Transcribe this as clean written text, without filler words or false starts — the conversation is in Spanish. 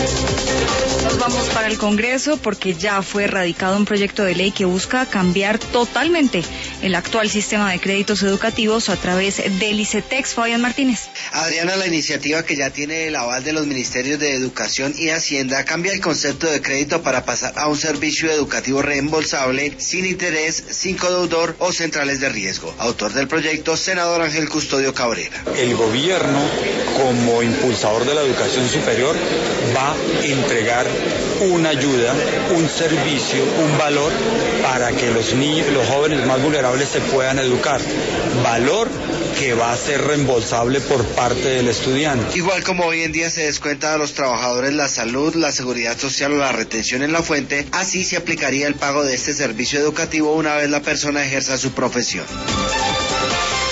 Nos vamos para el Congreso porque ya fue radicado un proyecto de ley que busca cambiar totalmente el actual sistema de créditos educativos a través del ICETEX. Fabián Martínez. Adriana, la iniciativa, que ya tiene el aval de los ministerios de Educación y Hacienda, cambia el concepto de crédito para pasar a un servicio educativo reembolsable, sin interés, sin codeudor o centrales de riesgo. Autor del proyecto, senador Ángel Custodio Cabrera. El gobierno, como impulsador de la educación superior, va a entregar una ayuda, un servicio, un valor para que los niños, los jóvenes más vulnerables se puedan educar. Valor que va a ser reembolsable por parte del estudiante. Igual como hoy en día se descuenta a los trabajadores la salud, la seguridad social o la retención en la fuente, así se aplicaría el pago de este servicio educativo una vez la persona ejerza su profesión.